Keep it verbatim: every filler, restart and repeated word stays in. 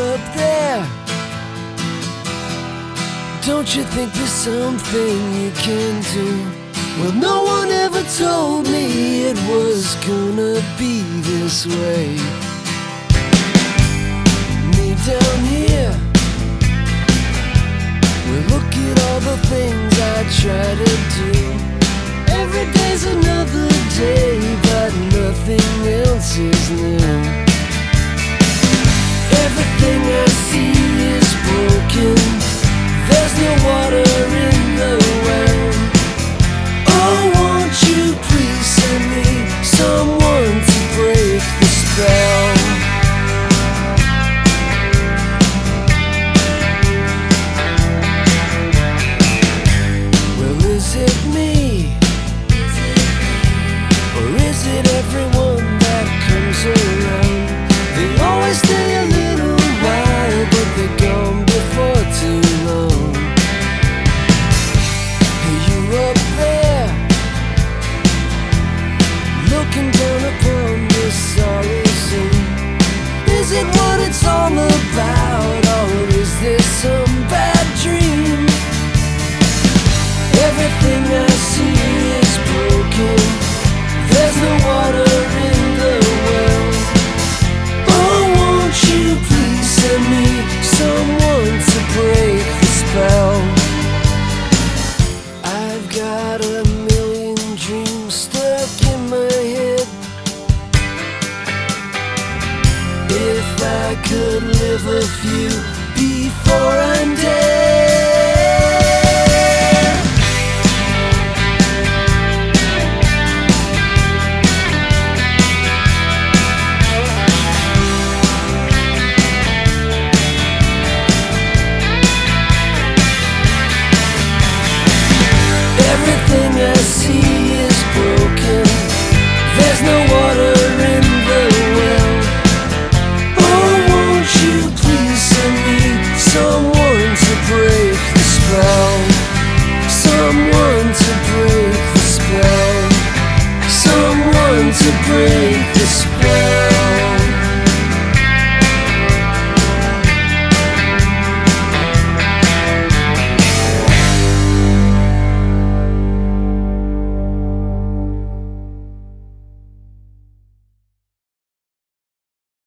up there, don't you think there's something you can do? Well, no one ever told me it was gonna be this way. Me down here, well, look at all the things I try to do. Every day's another day, but nothing else is new. Everything I see is broken. There's no water in the well. Oh, won't you please send me someone to break the spell? Well, is it me? Or is it everyone that comes around? They always stay a little while, but they're gone before too long. Hey, you up there, looking down upon this sorry scene. Is it what it's all about, or is this some bad dream? Everything I see is broken. There's no water in the well. Oh, won't you please send me someone to break the spell? I've got a million dreams stuck in my head. If I could live a few before I'm dead. Everything I see is broken. There's no water in the well. Oh, won't you please send me some